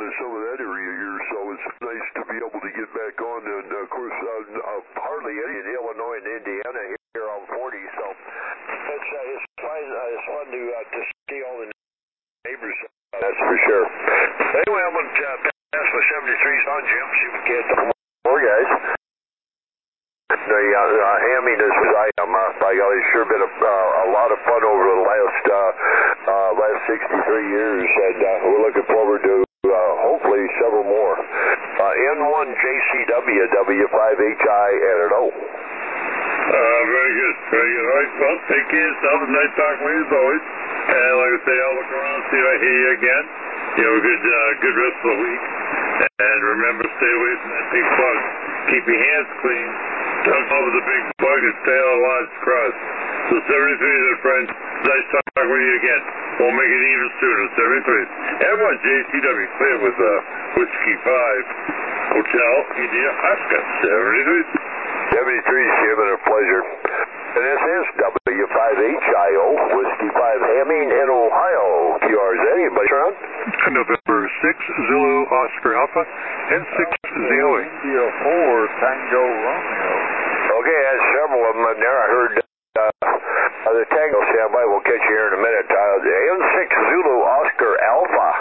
some of that area here, so it's nice to be able to get back on. And of course, hardly any in Illinois and Indiana here on 40, so it's fun. It's fun to see all the neighbors. That's for sure. Anyway, I'm going to pass my 73s on, Jim. See if we can get some more guys. The hamming is as I am. By golly, it's sure been a lot of fun over the last 63 years, and we're looking forward to hopefully several more. N1 JCW W5HI and an O. Very good, very good. All right, well, take care of yourself. Nice talking with you as always. And like I say, I'll look around and see if I hear you again. You have a good rest of the week. And remember, stay away from that big bug. Keep your hands clean. Don't over the big bug and stay on a large cross. So 73 then, friends. Nice talking with you again. We'll make it even sooner. 73. Everyone, JCW, clear with Whiskey 5 Hotel India Oscar. 73. 73, Jim, and a pleasure. And this is W5HIO, Whiskey 5 Hamming in Ohio. QRZ, anybody around? November 6, Zulu Oscar Alpha, and 6 ZOA. India 4 Tango Romeo. Okay, I had several of them in there. I heard the Tango standby. We'll catch you here in a minute. N6 Zulu Oscar Alpha.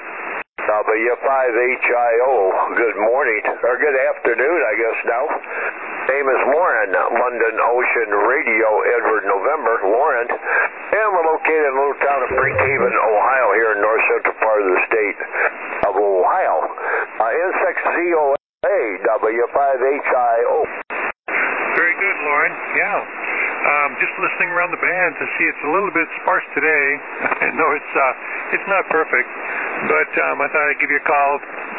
W5HIO, good morning, or good afternoon, I guess now. Name is Lauren, London Ocean Radio, Edward November, Lauren. And we're located in a little town of Brinkhaven, Ohio, here in north central part of the state of Ohio. N6ZOA, W5HIO. Very good, Lauren. Yeah. Just listening around the band to see it's a little bit sparse today. I know it's not perfect, but I thought I'd give you a call.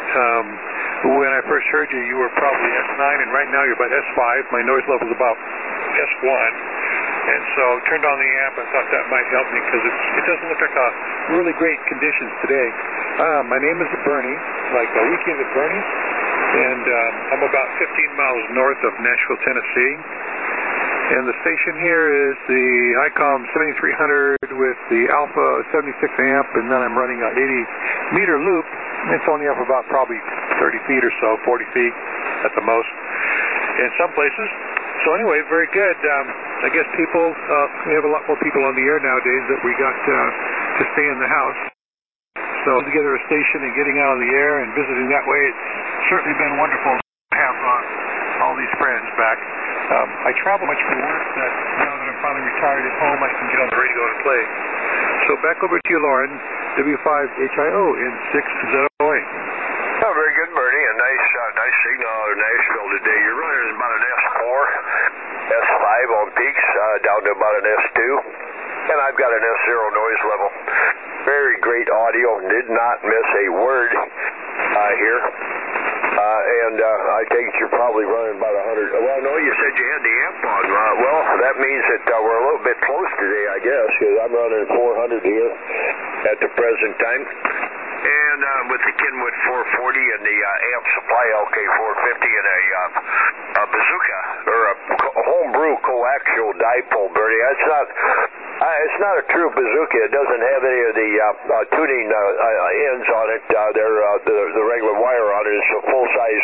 When I first heard you, you were probably S9, and right now you're about S5. My noise level's about S1. And so I turned on the amp. I thought that might help me because it doesn't look like really great conditions today. My name is Bernie, like a weekend at Bernie's, and I'm about 15 miles north of Nashville, Tennessee. And the station here is the ICOM 7300 with the Alpha 76 amp, and then I'm running a 80 meter loop. It's only up about probably 30 feet or so, 40 feet at the most in some places. So anyway, very good. I guess we have a lot more people on the air nowadays that we got to stay in the house. So together a station and getting out on the air and visiting that way, it's certainly been wonderful to have all these friends back. I travel much for work that now that I'm finally retired at home, I can get on the radio and play. So back over to you, Lauren, W5HIO in 6ZOA. Oh, very good, Bernie. A nice signal out of Nashville today. You're running about an S4, S5 on peaks, down to about an S2. And I've got an S0 noise level. Very great audio. Did not miss a word here. And I think you're probably running about 100. Well, no, you said you had the amp on. Well, that means that we're a little bit close today, I guess, because I'm running 400 here at the present time. And with the Kenwood 440 and the amp supply LK450 and a bazooka, or a homebrew coaxial dipole, Bernie. It's not a true bazooka. It doesn't have any of the tuning ends on it. The regular wire on it is a full-size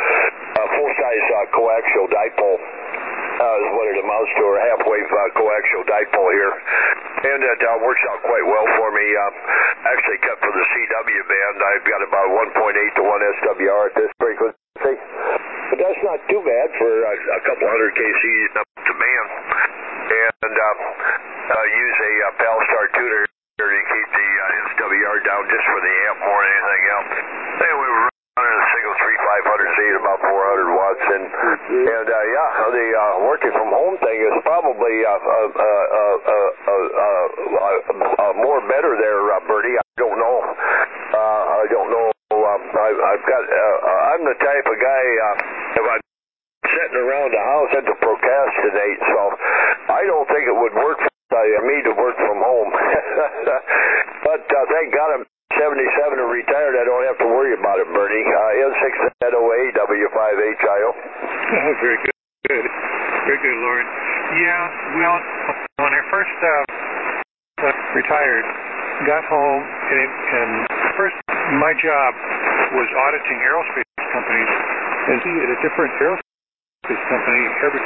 coaxial dipole. Is what it amounts to, or half-wave coaxial dipole here. And it works out quite well for me. Actually cut for the CW band. I've got about 1.8 to 1 SWR at this frequency. But that's not too bad for a couple hundred kCs up to band. And use a Palstar tuner to keep the SWR down just for the amp more than anything else. Anyway, we're running a single 3500Z at about 400 watts. And the working from home thing is probably more better there, Bertie. I don't know. I'm the type of guy, if I'm sitting around the house, I have to procrastinate, so I don't think it would work for me to work from home. But thank God I'm 77 and retired. I don't have to worry about it, Bernie. N6ZOA, W5HIO. Very good. Very good, Lauren. Yeah, well, when I first retired, got home, and first my job was auditing aerospace companies and see at a different aerospace company every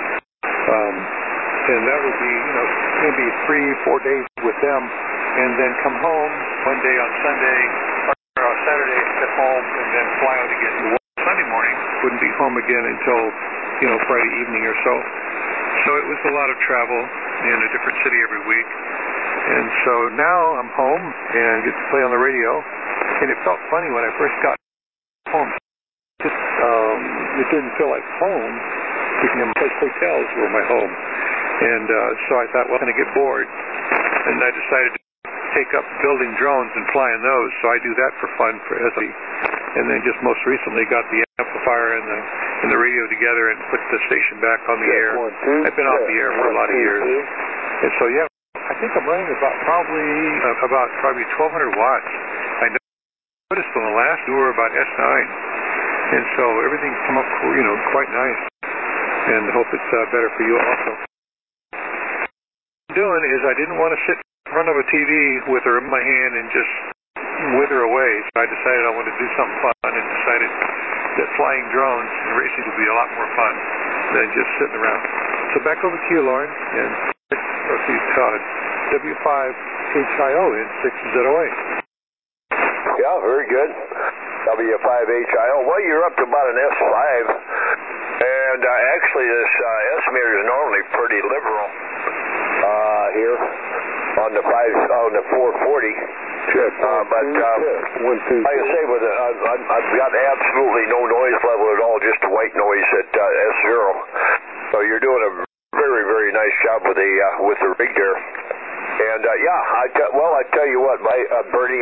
and that would be, maybe 3-4 days with them, and then come home one day on Sunday or on Saturday, get home, and then fly out again Sunday morning. Wouldn't be home again until, Friday evening or so. So it was a lot of travel in a different city every week. And so now I'm home and get to play on the radio, and it felt funny when I first got home. Just, it didn't feel like home. Hotels were my home. And so I thought, well, I'm going to get bored. And I decided to take up building drones and flying those. So I do that for fun, and then just most recently got the amplifier and the radio together and put the station back on the air. I've been off the air for a lot of years. And so, yeah, I think I'm running about probably 1,200 watts. I noticed on the last we were about S9. And so everything's come up, quite nice. And I hope it's better for you also. What I'm doing is I didn't want to sit in front of a TV with her in my hand and just wither away. So I decided I wanted to do something fun and decided that flying drones and racing would be a lot more fun than just sitting around. So back over to you, Lauren, and Todd, W5HIO in 6ZOA. Yeah, very good. W5HIO. Well, you're up to about an S5. And actually, this estimator is normally pretty liberal here on the 440. But like I say, I've got absolutely no noise level at all, just white noise at S0. So you're doing a very, very nice job with the rig there. And I tell you what, Bernie,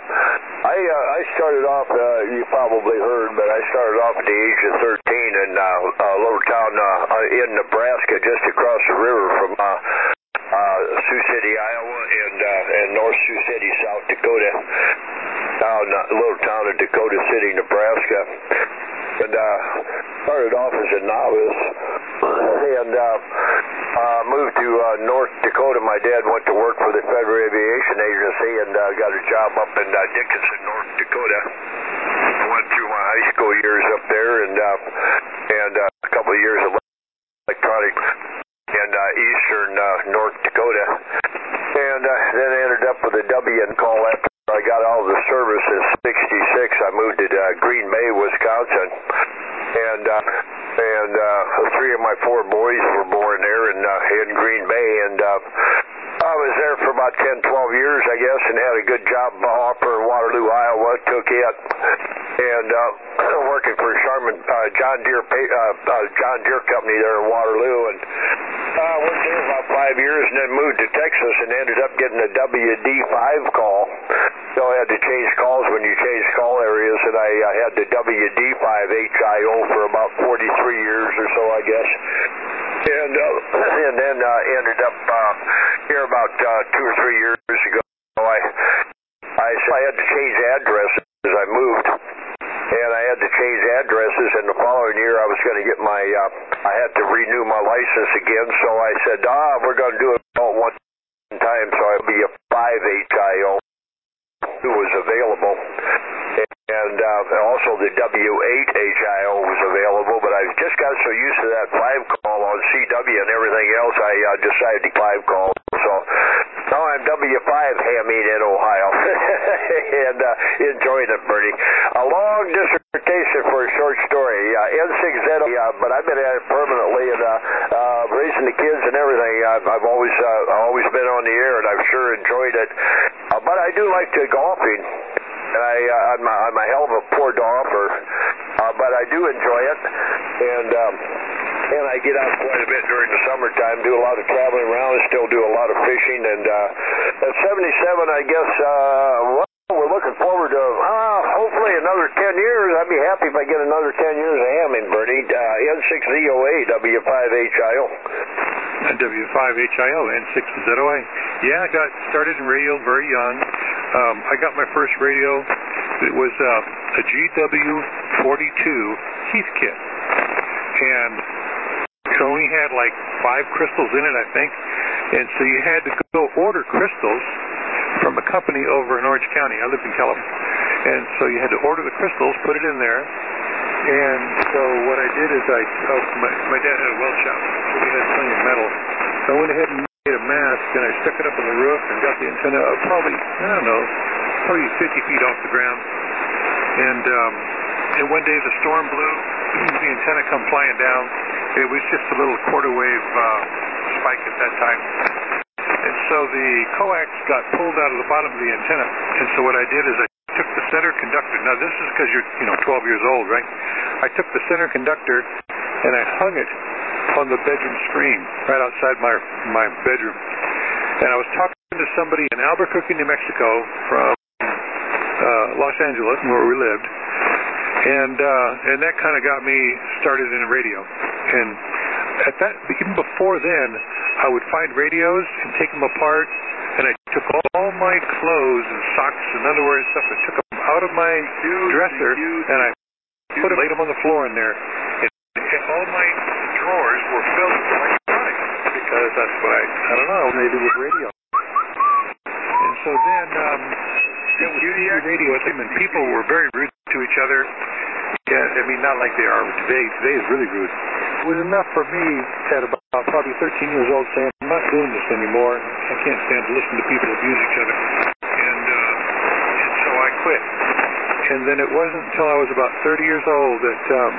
I started off. You probably heard, but I started off at the age of 13 in a little town in Nebraska, just across the river from Sioux City, Iowa, and North Sioux City, South Dakota. A little town of Dakota City, Nebraska. And started off as a novice, and moved to North Dakota. My dad went to work for the Federal Aviation Agency and got a job up in Dickinson, North Dakota. Went through my high school years up there, and a couple of years of electronic in eastern North Dakota, and then ended up with a W call after I got out of the service in '66. I moved to Green Bay, Wisconsin, and 3 of my 4 boys were born there in Green Bay, and I was there for about 10, 12 years, I guess, and had a good job offer in Waterloo, Iowa. Took it, and working for John Deere Company there in Waterloo, and worked there about 5 years, and then moved to Texas and ended up getting a WD5 call. So I had to change calls when you change call areas, and I had the WD5HIO for about 43 years or so, I guess. And then ended up here about 2 or 3 years ago. I had to change addresses as I moved, and I had to change addresses. And the following year, I was going to get I had to renew my license again. So I said, we're going to do it all at one time. So I'll be a 5HIO who was available. And also the W8HIO was available, but I just got so used to that 5 call on CW and everything else, I decided to 5 call. So now I'm W5 hamming in Ohio and enjoying it, Bernie. A long dissertation for a short story. N6Z, but I've been at it permanently, and raising the kids and everything. I've always been on the air, and I've sure enjoyed it. But I do like to golfing. And I'm a hell of a poor golfer, but I do enjoy it, and I get out quite a bit during the summertime, do a lot of traveling around, and still do a lot of fishing, and at 77, I guess, we're looking forward to, hopefully another 10 years. I'd be happy if I get another 10 years of hamming, Bernie. N6ZOA, W5HIO. W5HIO, N6ZOA. Yeah, I got started in radio very young. I got my first radio. It was a GW42 Heathkit, and it only had like 5 crystals in it, I think. And so you had to go order crystals from a company over in Orange County. I lived in California. And so you had to order the crystals, put it in there. And so what I did is my dad had a weld shop, so we had plenty of metal. So I went ahead and made a mast, and I stuck it up on the roof and got the antenna up probably 50 feet off the ground. And one day the storm blew, the antenna come flying down. It was just a little quarter wave spike at that time. And so the coax got pulled out of the bottom of the antenna. And so what I did is I took the center conductor. Now this is because you're 12 years old, right? I took the center conductor and I hung it on the bedroom screen right outside my bedroom. And I was talking to somebody in Albuquerque, New Mexico from Los Angeles, where we lived. And that kind of got me started in radio. And at that, even before then, I would find radios and take them apart, and I took all my clothes and socks and underwear and stuff, and took them out of my dresser, and I laid them on the floor in there. And all my drawers were filled with electronics, because that's what I don't know, maybe with radio. And so then, it was radio at them, and people were very rude to each other. Yeah, I mean, not like they are today. Today is really rude. It was enough for me at about probably 13 years old saying, I'm not doing this anymore. I can't stand to listen to people abuse each other. And so I quit. And then it wasn't until I was about 30 years old that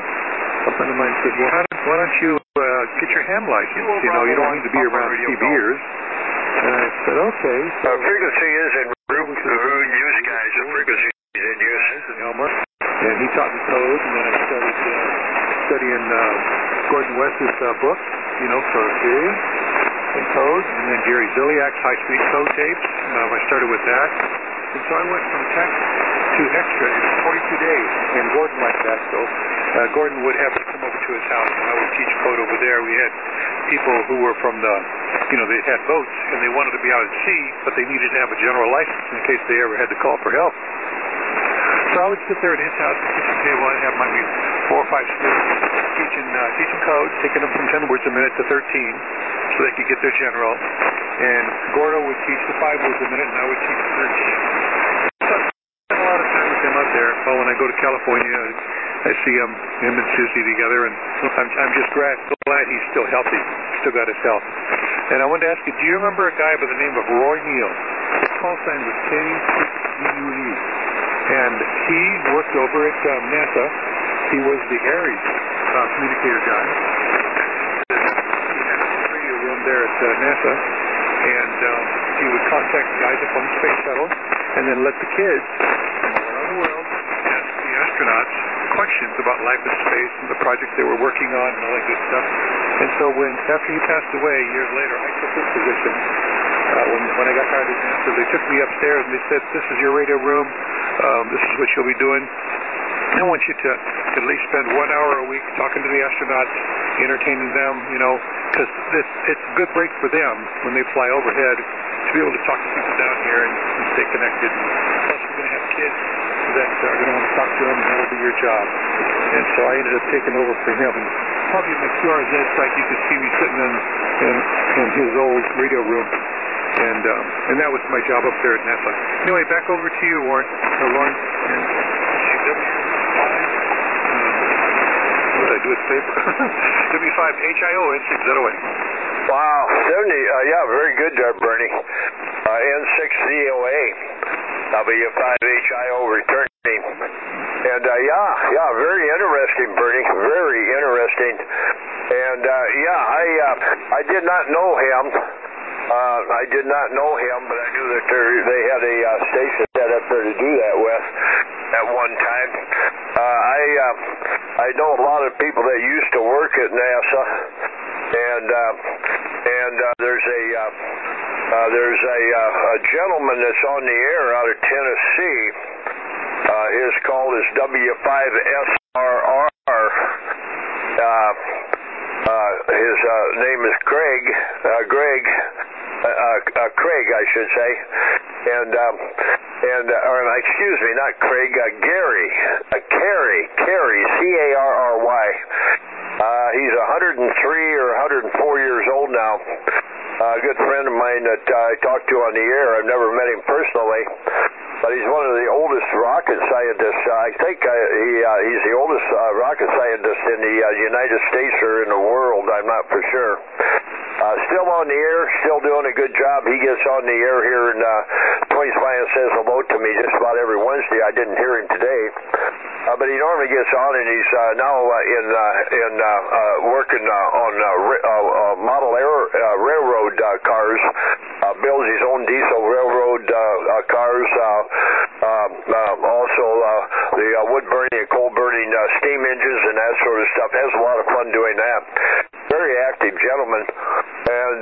a friend of mine said, well, why don't you get your ham license? You don't need to be around TV ears. And I said, okay. So frequency is in use, guys. The frequency is in use. Elmer. And he taught me code, and then I started studying Gordon West's book, for theory and code, and then Jerry Ziliak's high-speed code tapes. I started with that. And so I went from tech to extra in 42 days, and Gordon liked that. So Gordon would have to come over to his house, and I would teach code over there. We had people who were from they had boats, and they wanted to be out at sea, but they needed to have a general license in case they ever had to call for help. So I would sit there at his house at the kitchen table. I'd have my 4 or 5 students teaching code, taking them from 10 words a minute to 13 so they could get their general. And Gordo would teach the 5 words a minute, and I would teach the 13. So I spent a lot of time with him out there. Well, when I go to California, I see him and Susie together, and I'm just glad he's still healthy, still got his health. And I wanted to ask you, do you remember a guy by the name of Roy Neal? His call sign was KUE. And he worked over at NASA. He was the Aries communicator guy. He had a radio room there at NASA, and he would contact guys up on the space shuttle, and then let the kids from around the world ask the astronauts questions about life in space and the projects they were working on and all that good stuff. And so after he passed away, years later, I took his position. When I got hired at NASA, they took me upstairs and they said, this is your radio room. This is what you'll be doing. I want you to at least spend 1 hour a week talking to the astronauts, entertaining them, because it's a good break for them when they fly overhead to be able to talk to people down here and stay connected. And plus, we're going to have kids that are going to want to talk to them, and that'll be your job. And so I ended up taking over for him. And probably in my QRZ site, you could see me sitting in his old radio room. And that was my job up there at NASA. Anyway, back over to you, Lauren. And what did I do with paper? W5HIO N6ZOA. Wow, 70. Very good, Bernie. N6ZOA. W5HIO returning. And very interesting, Bernie. Very interesting. And I did not know him. I did not know him, but I knew that they had a station set up there to do that with at one time. I know a lot of people that used to work at NASA, and there's a gentleman that's on the air out of Tennessee. His call is W5SRR. His name is Craig, I should say, or excuse me, not Craig, Gary, Carey, C-A-R-R-Y. He's 103 or 104 years old now. a good friend of mine that I talked to on the air. I've never met him personally, but he's one of the oldest rocket scientists. I think he's the oldest rocket scientist in the United States or in the world. I'm not for sure. Still on the air, still doing a good job. He gets on the air here in Twins Fly and says hello to me just about every Wednesday. I didn't hear him today, but he normally gets on, and he's now working on model railroad cars. Builds his own diesel railroad cars. Also the wood burning and coal burning steam engines and that sort of stuff. Has a lot of fun doing that. Very active gentleman, and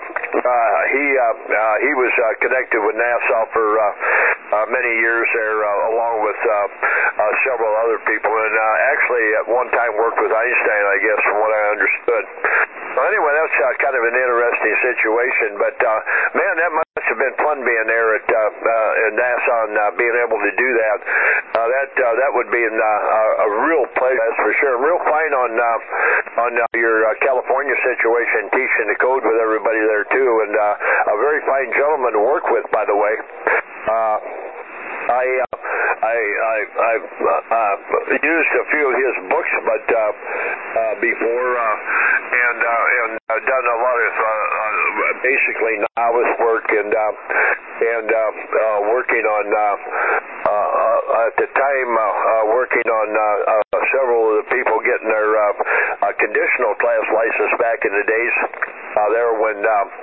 he was connected with NASA for many years there, along with several other people, and actually at one time worked with Einstein, I guess, from what I understood. Well, anyway, that's kind of an interesting situation, but man, that must have been fun being there at NASA and being able to do that. That would be a real pleasure, that's for sure. Real fine on your California situation, teaching the code with everybody there too, and a very fine gentleman to work with, by the way. I've used a few of his books, but before, and done a lot of basically novice work and working on at the time working on several of the people getting their conditional class license back in the days there when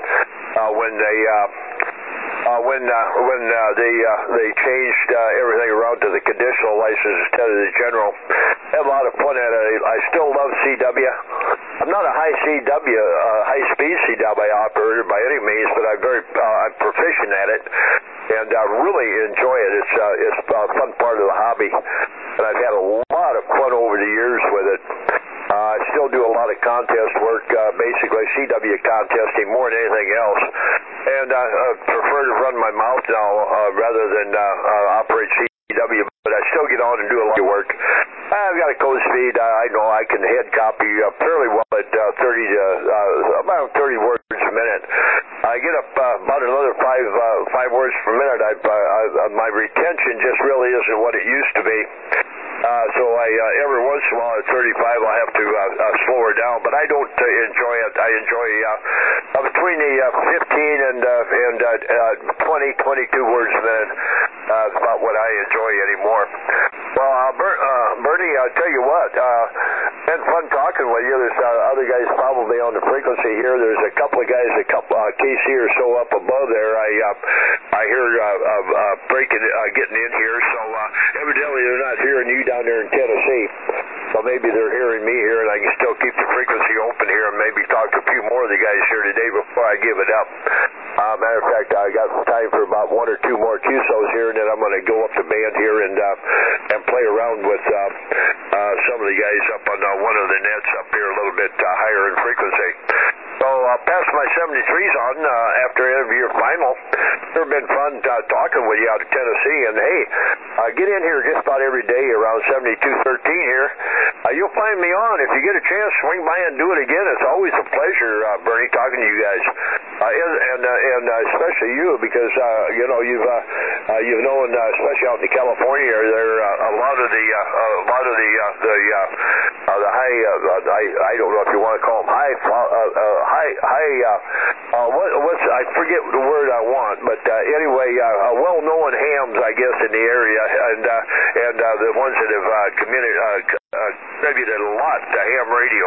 they changed everything around to the conditional license instead of the general. Had a lot of fun at it. I still love CW. I'm not a high-speed CW operator by any means, but I'm proficient at it, and I really enjoy it. It's a fun part of the hobby, and I've had a lot of fun over the years with it. I still do a lot of contest work, basically CW contesting more than anything else, and I prefer to run my mouth now rather than operate CW, but I still get on and do a lot of work. I've got a code speed. I know I can head copy fairly well at about 30 words a minute. I get up about another five words per minute. My retention just really isn't what it used to be. So I every once in a while at 35 I'll have to slow her down, but I don't enjoy it. I enjoy between the 15 and 22 words a minute. It's about what I enjoy anymore. Well, Bernie, I'll tell you what, been fun talking with you. There's other guys probably on the frequency here. There's a couple of guys, KC or so up above there. I hear getting in here, so evidently they're not hearing you down there in Tennessee. So maybe they're hearing me here, and I can still keep the frequency open here and maybe talk to a few more of the guys here today before I give it up. Matter of fact, I got time for about one or two more QSOs here, and then I'm going to go up to band here and play around with some of the guys up on one of the nets up here a little bit higher in frequency. So I'll pass my 73s on after end of your final. It's been fun talking with you out of Tennessee, and hey, get in here just about every day around 7213 here. You'll find me on. If you get a chance, swing by and do it again. It's always a pleasure, Bernie, talking to you guys, and especially you, because you've known, especially out in California, there a lot of the high I don't know if you want to call them I forget the word I want, but anyway, well-known hams, I guess, in the area, and the ones that have contributed a lot to ham radio,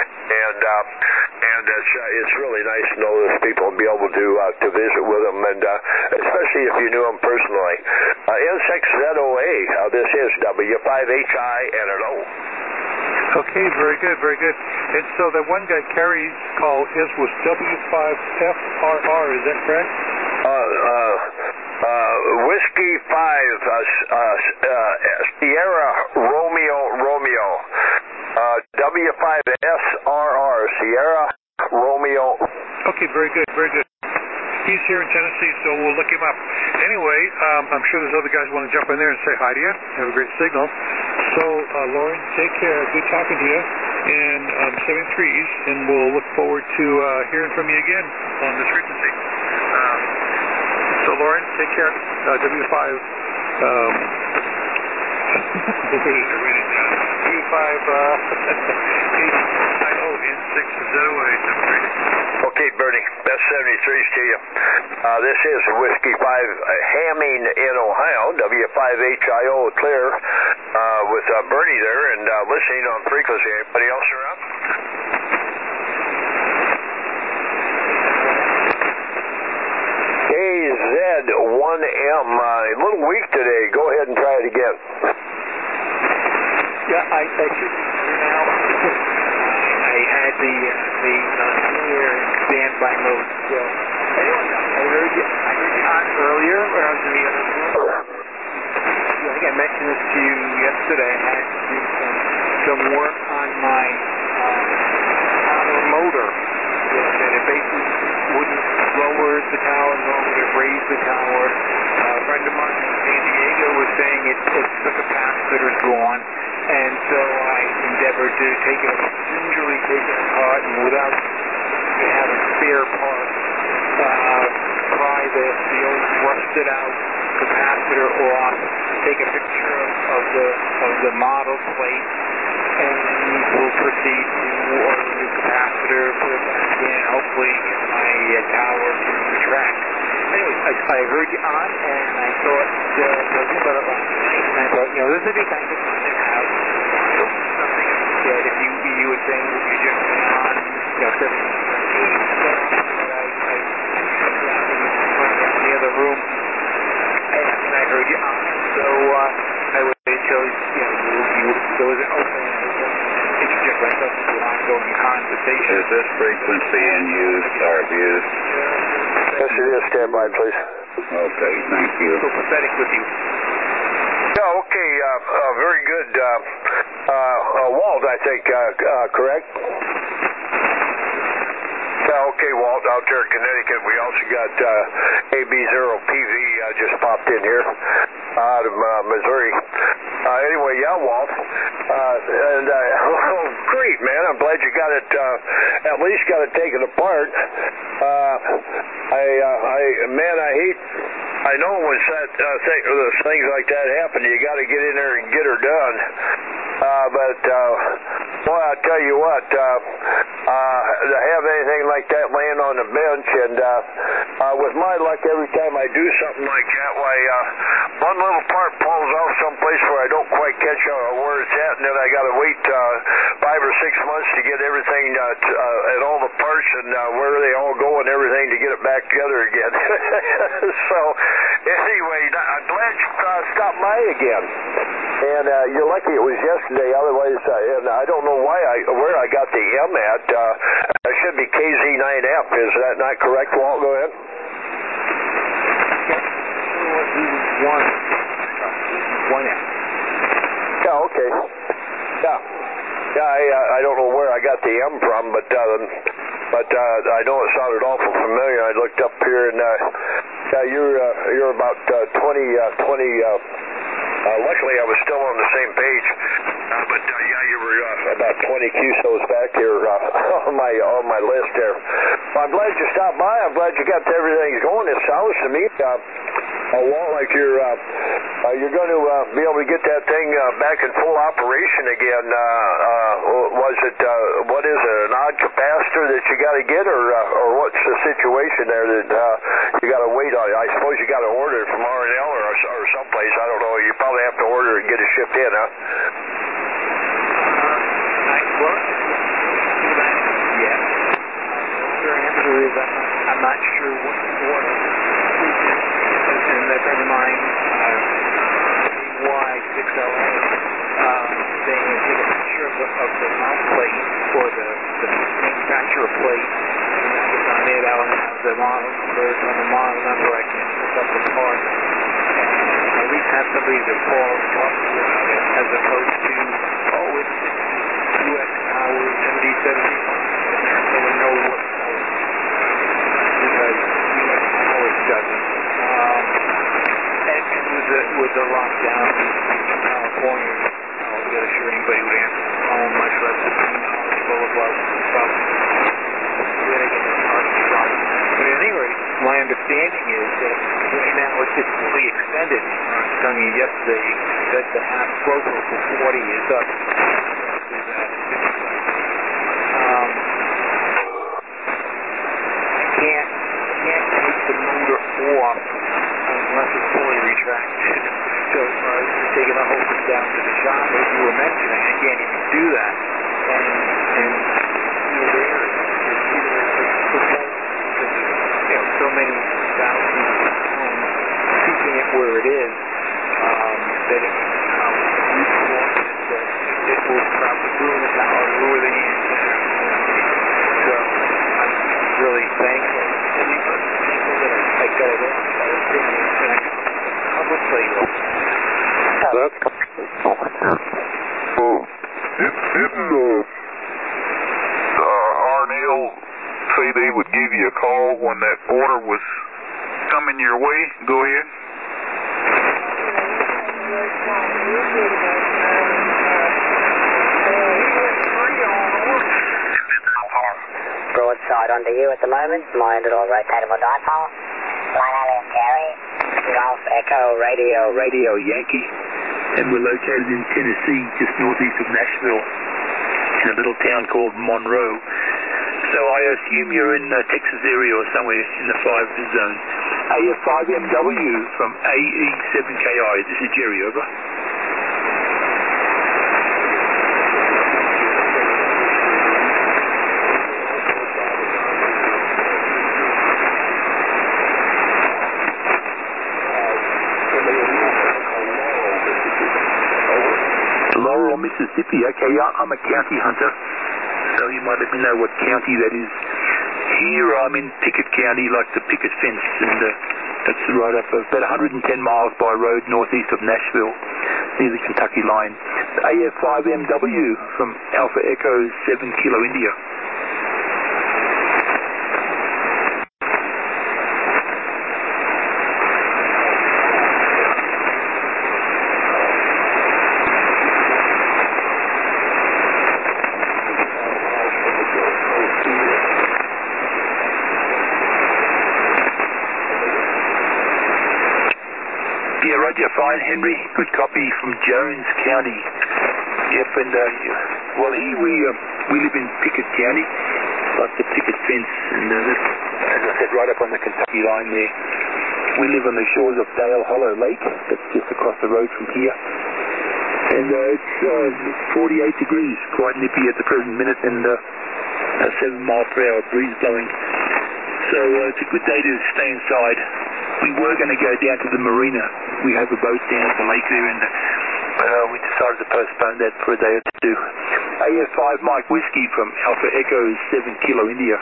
and it's really nice to know those people and be able to visit with them, and especially if you knew them personally. N6ZOA, this is W5HI and an O. Okay, very good, very good. And so that one guy, Carrie's call, his was W5FRR, is that correct? Whiskey 5, Sierra Romeo, W5SRR, Sierra Romeo. Okay, very good, very good. He's here in Tennessee, so we'll look him up. Anyway, I'm sure there's other guys who want to jump in there and say hi to you. Have a great signal. So, Lauren, take care. Good talking to you. and 73s, and we'll look forward to hearing from you again on this frequency. So, Lauren, take care. W5. W5. Okay, Bernie, best 73s to you. This is Whiskey 5 Hamming in Ohio, W5HIO clear, with Bernie there and listening on frequency. Anybody else around? KZ1M, a little weak today. Go ahead and try it again. Yeah, I should be now. I had the clear standby mode still. Anyway, I heard you on earlier when I was in the other room. I think I mentioned this to you yesterday. I had to do some work on my tower motor. That it basically wouldn't lower the tower, nor would it raise the tower. A friend of mine in San Diego was saying the capacitor's gone. And so I endeavored to gingerly take it apart, and without having spare parts, pry the old rusted out capacitor off, take a picture of the model plate, and we'll proceed to order a new capacitor, put it back in, and hopefully get my tower to retract. Anyway, I heard you on, and I thought, talking about it last night, and I thought, this would be kind of fun to have something that if you were saying that you just went on, 7 in the other room, and I heard you on, so I waited till, there was an opening, and I was going to interject myself into an ongoing conversation. Is this frequency in use or abused? Yes, it is. Stand by, please. Okay, thank you. So pathetic with you. Yeah, okay, very good. Walt, I think, correct? Yeah, okay, Walt, out there in Connecticut. We also got AB0PV just popped in here out of Missouri. Anyway, yeah, Walt. Great, man. I'm glad you got it, at least got it taken apart. I know when things like that happen, you got to get in there and get her done. Boy, I tell you what, to have anything like that laying on the bench, and with my luck, every time I do something like that, why one little part falls off someplace where I don't quite catch where it's at, and then I got to wait 5 or 6 months to get everything and all the parts and where they all go and everything to get it back together again. So anyway, I'm glad you stopped by again. And you're lucky it was yesterday. Otherwise, and I don't know where I got the M at. It should be KZ9F. Is that not correct, Walt? Go ahead. One F. Yeah. Okay. Yeah. I don't know where I got the M from, but I know it sounded awful familiar. I looked up here, and you're about 20. Luckily, I was still on the same page, but you were about 20 QSOs back here on my list there. Well, I'm glad you stopped by. I'm glad you got everything going. It sounds to me, Walt, like you're going to be able to get that thing back in full operation again. What is it, an odd capacitor that you got to get, or what's the situation there that you got to wait on? I suppose you got to order it from R&L or someplace. I don't know. You probably have to order it and get it shipped in, huh? I'm not sure what and a friend of mine, Y6LA, they take a picture of the mount plate or the manufacturer plate, and that was on it. I'll have the model number. On the model number, I can look up the part and at least have somebody to call and talk to about it, as opposed to, it's US Power 7075, so we know what's going on, because US Power doesn't. And with the lockdown in California, I'm not sure anybody would answer the phone, much less it's fully extended. I was telling you yesterday that the half slope of the 40 is up. I can't take the motor off unless it's fully retracted. So as far as taking the hoses down to the shop, as you were mentioning, I can't even do that. And so many thousands of homes keeping it where it is, that it will probably ruin the tower, ruin the antenna. So I'm really thankful. I got it off. And I cover plate off. Didn't Arnell say they would give you a call when that order was coming your way? Go ahead. Broadside onto you at the moment, my little rotatable dipole. My name is Gary, Golf Echo Radio Yankee, and we're located in Tennessee, just northeast of Nashville, in a little town called Monroe. So I assume you're in the Texas area or somewhere in the 5 zone. AF5MW from AE7KI. This is Jerry, over. Laurel, Mississippi. Okay, I'm a county hunter. So you might let me know what county that is. Here I'm in Pickett County, like the picket fence, and that's right up about 110 miles by road northeast of Nashville, near the Kentucky line. AF5MW from Alpha Echo 7 Kilo India. Yeah, Roger, fine, Henry. Good copy from Jones County. Yep, and well, here we live in Pickett County, like the picket fence, and as I said, right up on the Kentucky line there. We live on the shores of Dale Hollow Lake. That's just across the road from here. And it's 48 degrees, quite nippy at the present minute, and a 7-mile-per-hour breeze blowing. So it's a good day to stay inside. We were going to go down to the marina. We have a boat down at the lake there, and we decided to postpone that for a day or two. AF5 Mike Whiskey from Alpha Echo 7 Kilo India.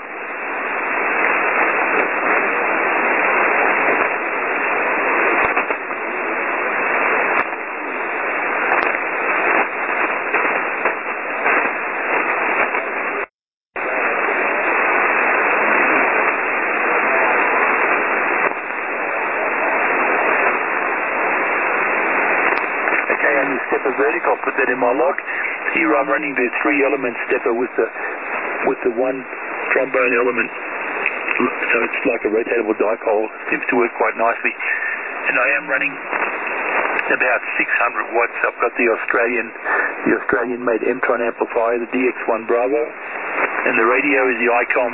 Stepper vertical, I'll put that in my log. Here I'm running the 3-element stepper with the one trombone element, so it's like a rotatable dipole. Seems to work quite nicely. And I am running about 600 watts. I've got the Australian made Mtron amplifier, the DX1 Bravo, and the radio is the ICOM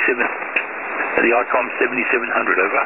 7700, over.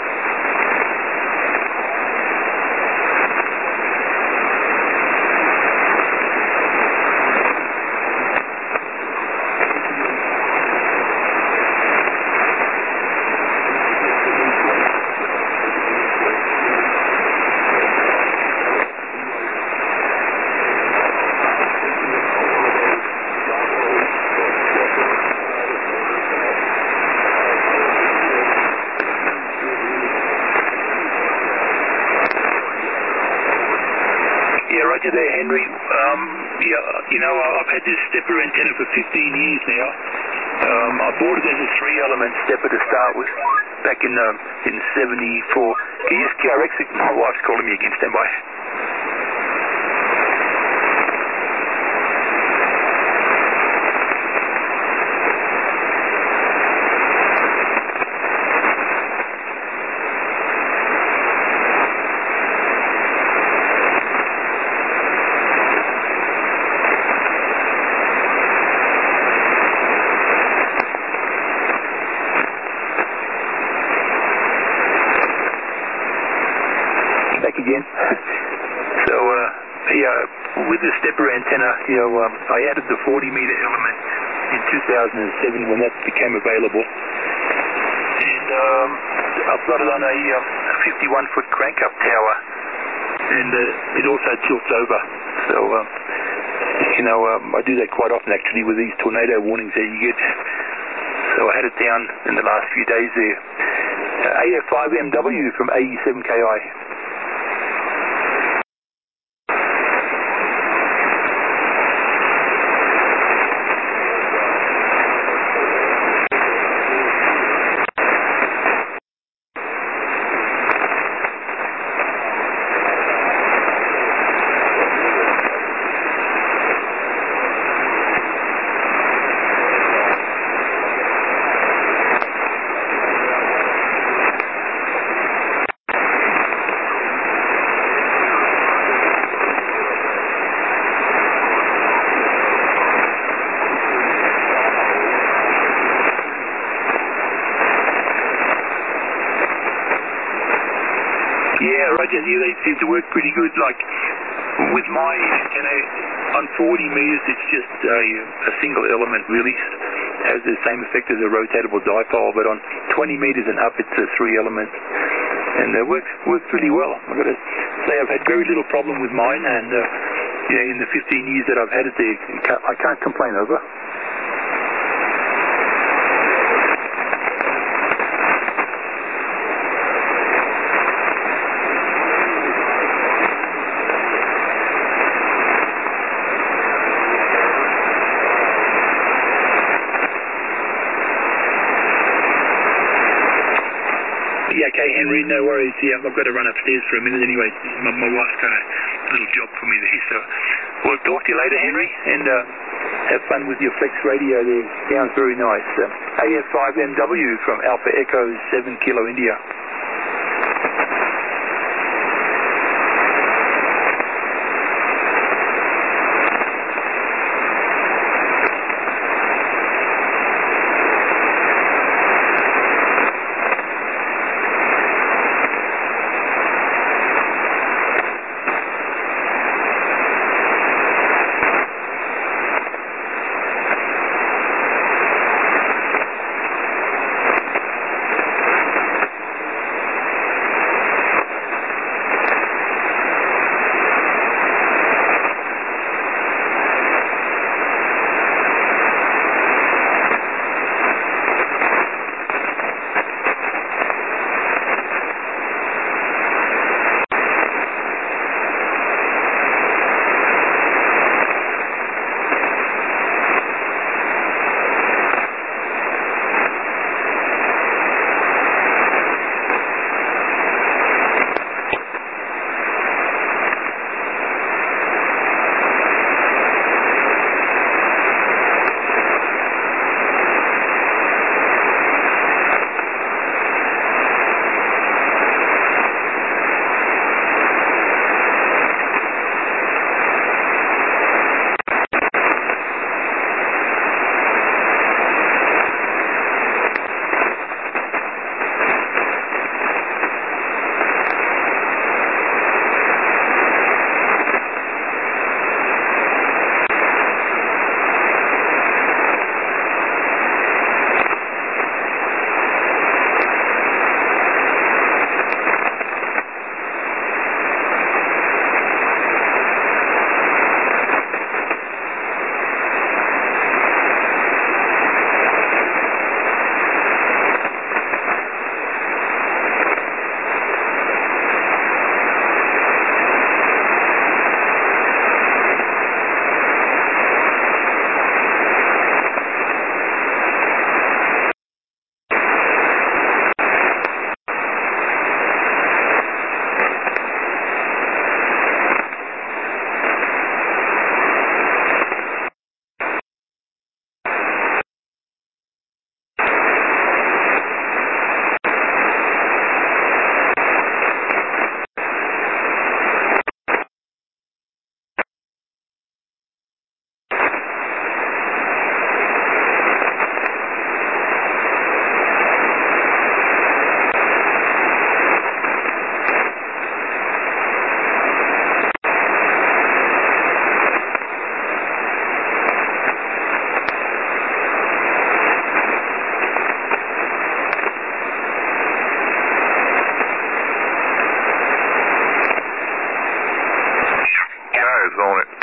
Roger there, Henry. I've had this stepper antenna for 15 years now. I bought it as a 3-element stepper to start with back in 74. Can you just KRX it? My wife's calling me again. Stand by. with the stepper antenna, I added the 40-meter element in 2007 when that became available. And I've got it on a 51-foot crank-up tower, and it also tilts over. So, I do that quite often actually with these tornado warnings that you get. So I had it down in the last few days there. AF5MW from AE7KI. Yeah, Roger, they seem to work pretty good. Like, with my antenna on 40 meters, it's just a single element really. Has the same effect as a rotatable dipole, but on 20 meters and up, it's a 3 element. And it works pretty well. I've got to say I've had very little problem with mine, and in the 15 years that I've had it there, I can't complain over. Yeah, okay, Henry, no worries. Yeah, I've got to run upstairs for a minute anyway. My wife's got a little job for me there, so we'll talk to you later, Henry, and have fun with your flex radio there. Sounds very nice. AF5MW from Alpha Echo 7 Kilo India.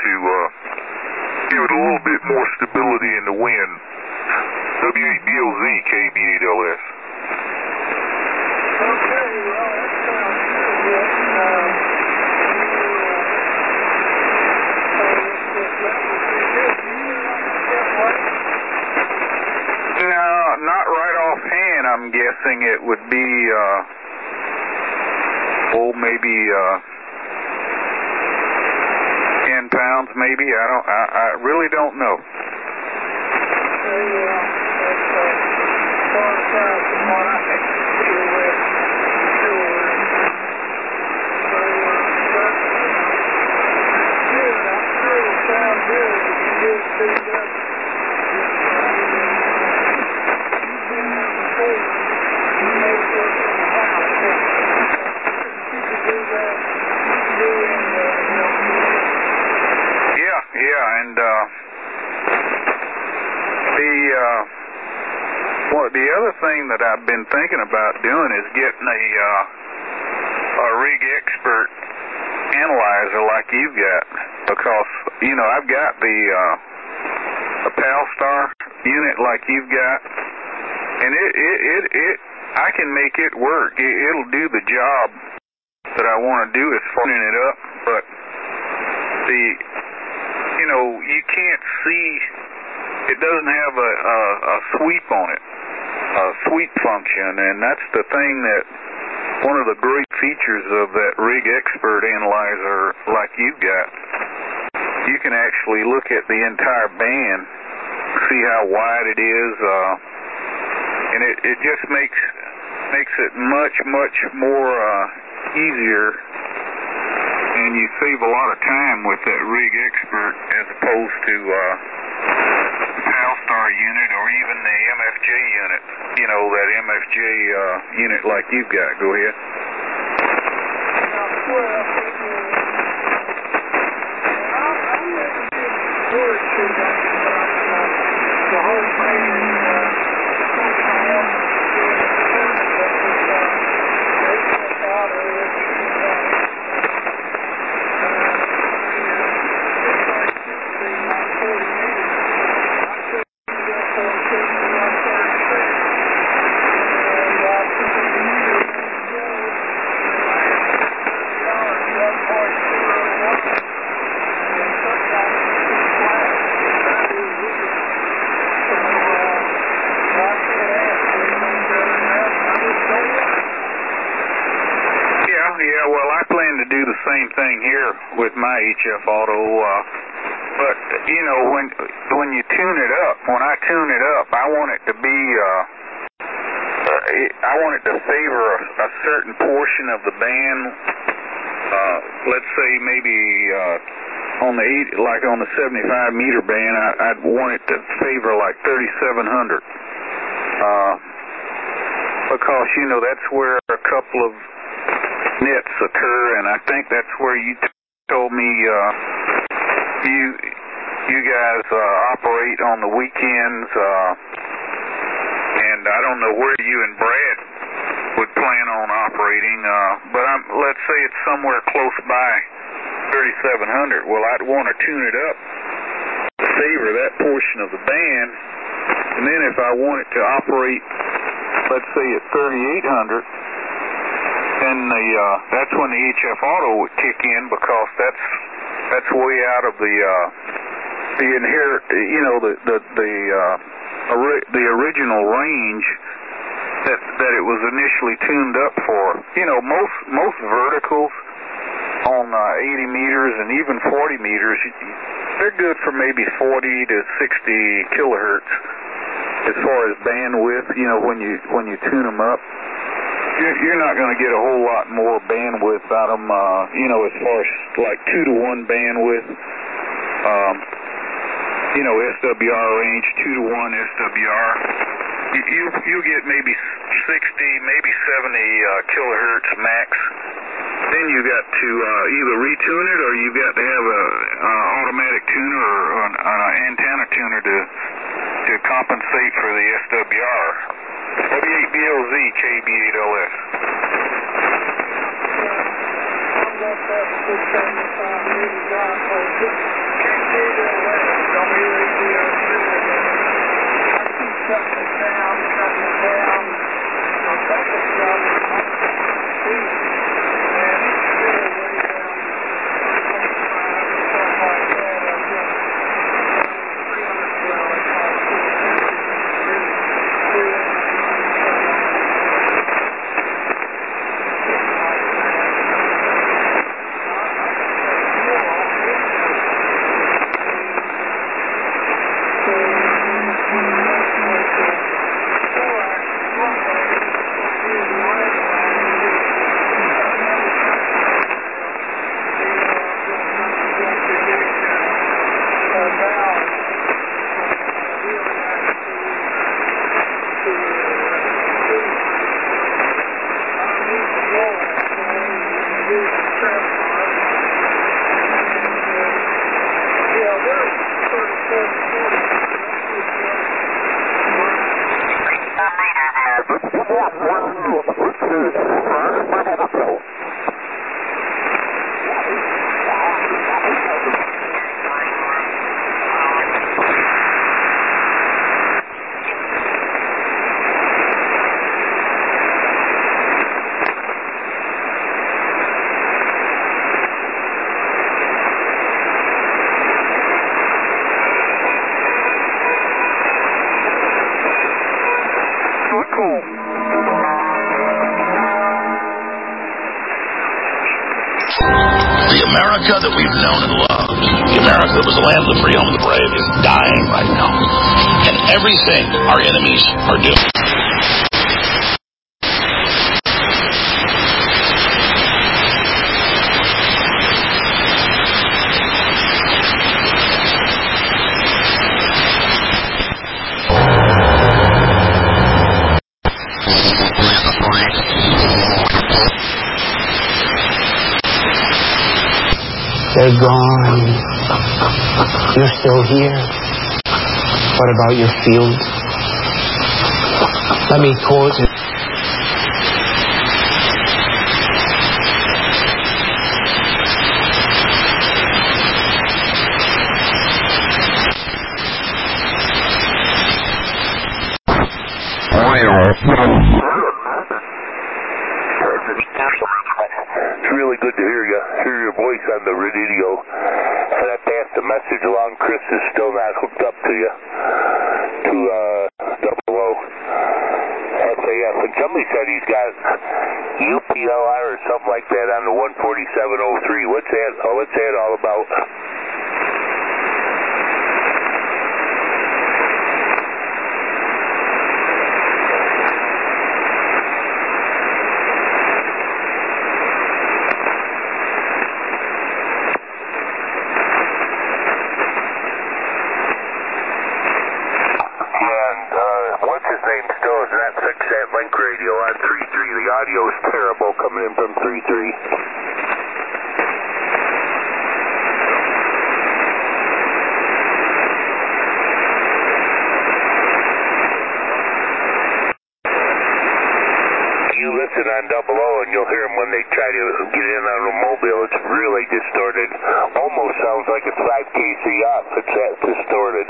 to give it a little bit more stability in the wind. W8BLZ, KB8LS. Okay, well, that sounds good. No, not right offhand. I'm guessing it would be, maybe 10 pounds, maybe. I really don't know. The other thing that I've been thinking about doing is getting a rig expert analyzer like you've got, because I've got the PALSTAR unit like you've got, and it I can make it work. It'll do the job that I want to do as far as tuning it up, but you can't see. It doesn't have a sweep on it. A sweep function, and that's the thing that one of the great features of that rig expert analyzer like you've got. You can actually look at the entire band, see how wide it is, and it just makes it much more easier, and you save a lot of time with that rig expert as opposed to PALSTAR unit or even the MFJ unit, that MFJ unit like you've got. Go ahead. Same thing here with my HF Auto, but when you tune it up, when I tune it up, I want it to be, I want it to favor a certain portion of the band. Let's say maybe on the 75 meter band, I'd want it to favor like 3700, because that's where a couple of nets occur, and I think that's where you told me you guys operate on the weekends, and I don't know where you and Brad would plan on operating, but let's say it's somewhere close by 3700. Well, I'd want to tune it up to favor that portion of the band, and then if I want it to operate, let's say at 3800, then that's when the HF Auto would kick in, because that's way out of the inherent, the original range that it was initially tuned up for. Most verticals on 80 meters and even 40 meters, they're good for maybe 40 to 60 kilohertz as far as bandwidth. When you tune them up, you're not going to get a whole lot more bandwidth out of them, as far as like 2-to-1 bandwidth, SWR range, 2-to-1 SWR. You get maybe 60, maybe 70 kilohertz max. Then you got to either retune it, or you've got to have a automatic tuner or an antenna tuner to compensate for the SWR. W8BLZ, KB8LS. cool. The America that we've known and loved, the America that was the land of the free, home of the brave, is dying right now. And everything our enemies are doing. They're gone. You're still here. What about your field? Let me quote it. It's really good to hear your voice on the radio. And I passed the message along. Chris is still not hooked up to you, to Double O. SAS. And somebody said he's got UPLI or something like that on the 14703. What's that all about? The audio is terrible coming in from 3-3. You listen on Double O and you'll hear them when they try to get in on a mobile. It's really distorted. Almost sounds like it's 5 kc off. It's that distorted.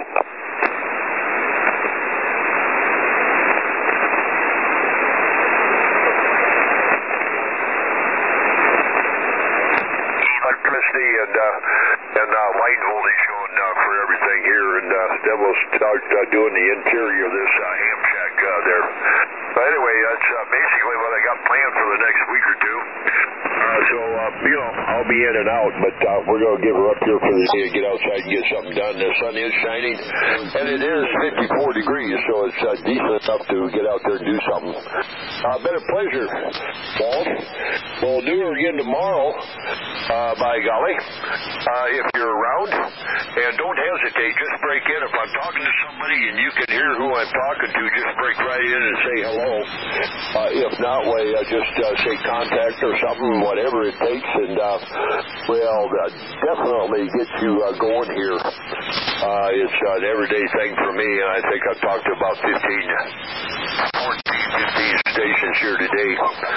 And light voltage showing for everything here, and then we'll start doing the interior of this ham shack there. But anyway, that's basically what I got planned for the next week or two. So, I'll be in and out, but we're going to give her up here for the day to get outside and get something done. The sun is shining, and it is 54 degrees, so it's decent enough to get out there and do something. Been a pleasure, Walt. We'll do her again tomorrow, by golly, if you're around. And don't hesitate, just break in. If I'm talking to somebody and you can hear who I'm talking to, just break right in and say hello. If not, just say contact or something, whatever it takes, and we'll definitely get you going here. It's an everyday thing for me, and I think I've talked to about 15 stations here today,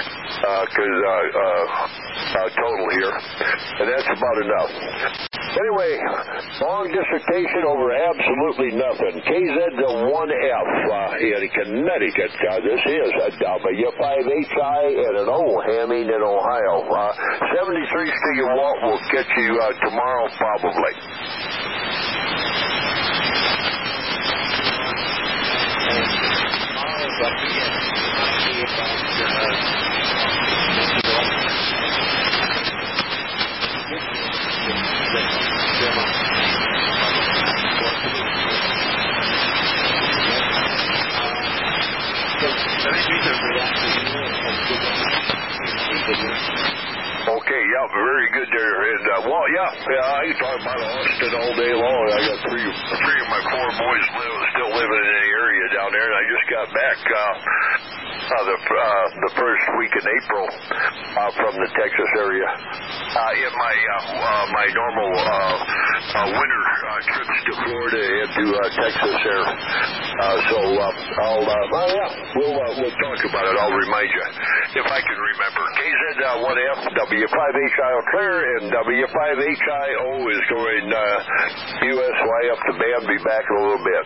total here, and that's about enough. Anyway, long dissertation over absolutely nothing. KZ1F in Connecticut. This is a W5HI and an O Hamming in Ohio. 73 Stiga Walt will get you tomorrow probably. Okay, yeah, very good there. And, I can talk about Austin all day long. I got three of my 4 boys still living in the area down there, and I just got back the first week in April from the Texas area. In my normal winter trips to Florida and to Texas there. We'll talk about it. I'll remind you if I can remember. KZ1F, W5HI clear, and W5HIO is going USY up the band. Be back in a little bit.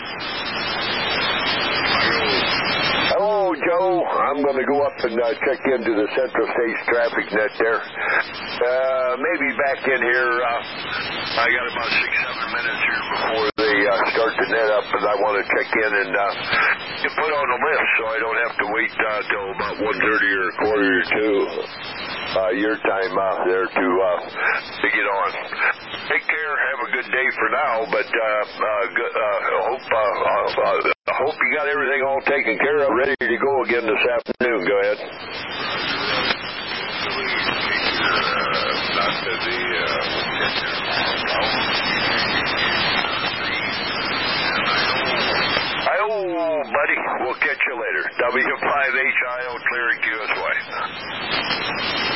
Hello, Joe. I'm going to go up and check into the Central States traffic net there. Maybe back in here. I got about 6-7 minutes here before they start the net up, and I want to check in and to put on the list so I don't have to wait till about 1:30 or 1:45 your time there to get on. Take care. Have a good day for now, but hope you got everything all taken care of, ready to go again this afternoon. Go ahead. Oh, buddy, we'll catch you later. W5HIO clearing QSY.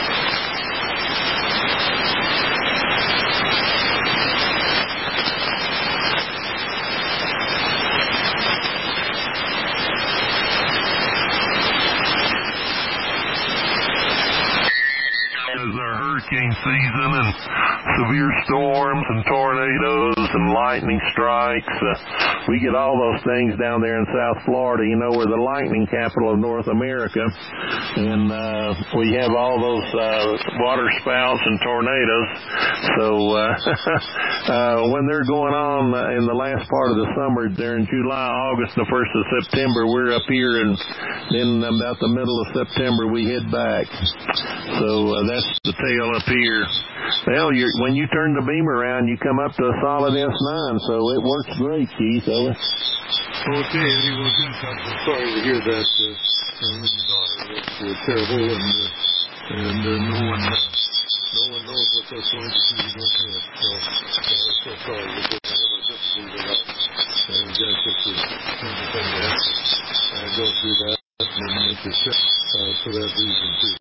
Is our hurricane season and severe storms and tornadoes and lightning strikes. We get all those things down there in South Florida. You know, we're the lightning capital of North America, and we have all those water spouts and tornadoes. So when they're going on in the last part of the summer, during July, August, the 1st of September, we're up here, and then about the middle of September we head back. So that's the tail up here. Well, when you turn the beam around, you come up to a solid S9, so it works great, Keith. Okay, Eddie, well, good. I'm sorry to hear that with your daughter. That's terrible, and no one knows what that's going to do to it. So I'm so sorry. We're going to have a difficulty with that. And that's just the thing to have to go through that and make it set for that reason, too.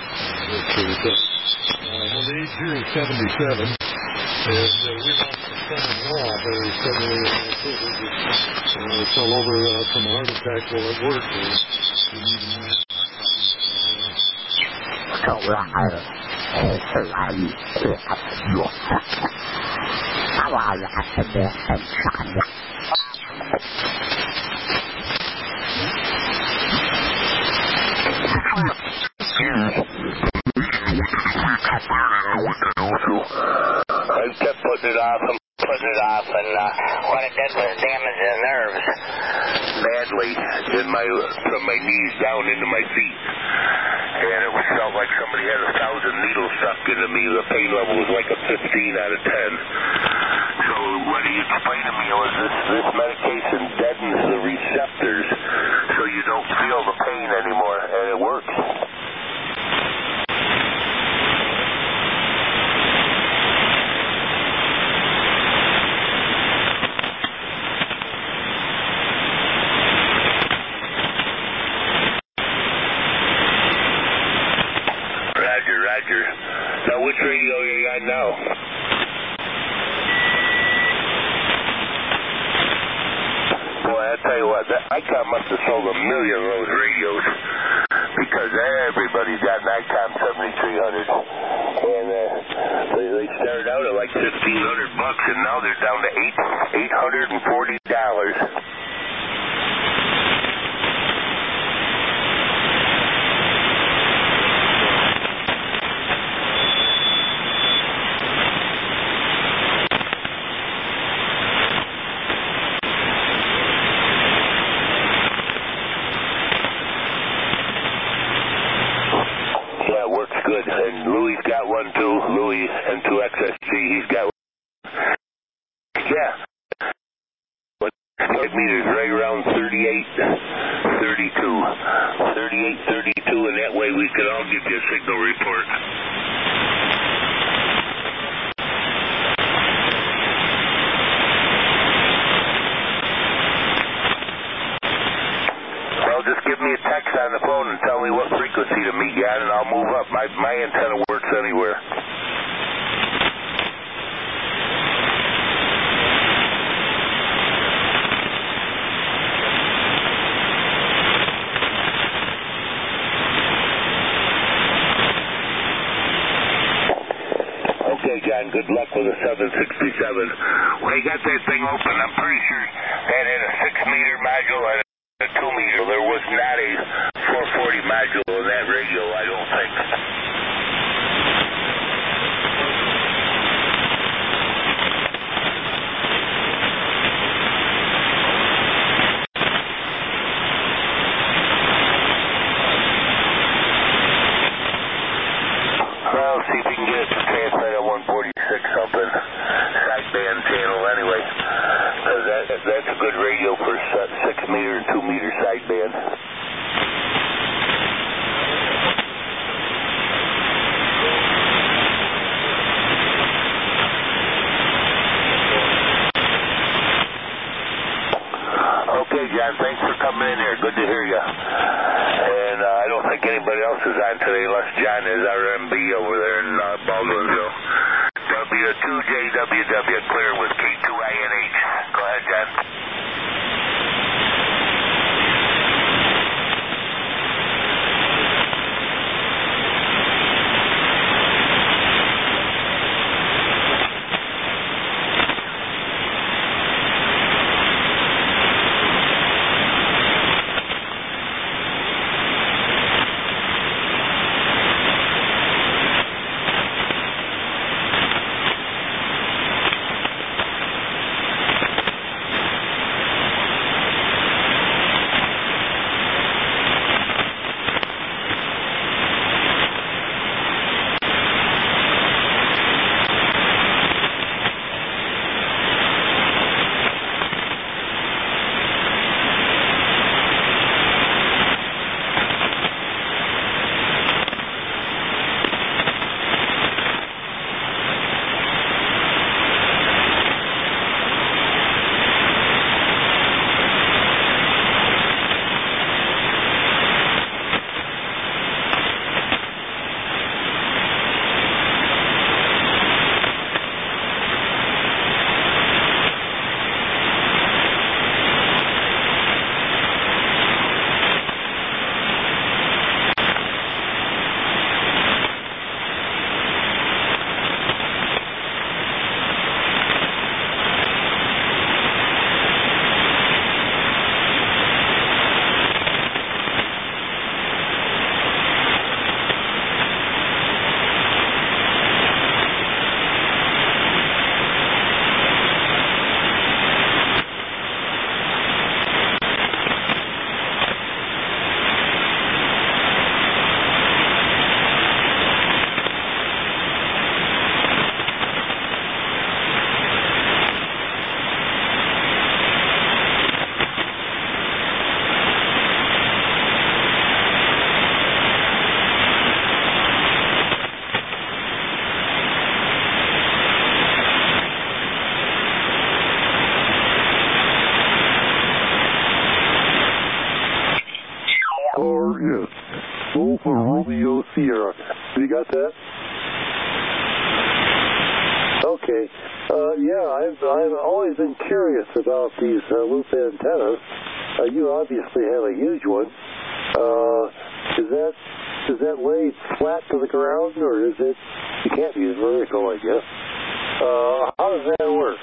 Well, the age here is 77, and we lost a son-in-law very suddenly in October. Fell over from a heart attack while at work. We need to know. I kept putting it off, and what it did was damage the nerves badly from my knees down into my feet. And it felt like somebody had 1,000 needles stuck into me. The pain level was like a 15 out of 10. So what he explained to me was this medication deadens the receptors so you don't feel the pain anymore, and it works. Roger. Now, which radio are you on now? Boy, I tell you what, ICOM must have sold 1 million of those radios because everybody's got an ICOM 7300. And they started out at like $1,500, and now they're down to $840. Good, and Louis got one too. Louis N2XSG, he's got one. Yeah. But meters right around 38, 32, and that way we could all give you a signal report. Just give me a text on the phone and tell me what frequency to meet you at, and I'll move up. My antenna works anywhere. Okay, John, good luck with a 767. When you got that thing open, I'm pretty sure that had a 6-meter module and a 2-meter. There was not a 440 module in that radio, I don't think. John. Thanks for coming in here. Good to hear you. And I don't think anybody else is on today unless John is RMB over there in Baldwinsville. W2JWW clear with K2INH. Go ahead, John. Yes. Golf Romeo Sierra. You got that? Okay. I've always been curious about these loop antennas. You obviously have a huge one. Is that laid flat to the ground, or is it? You can't use vertical, I guess. How does that work?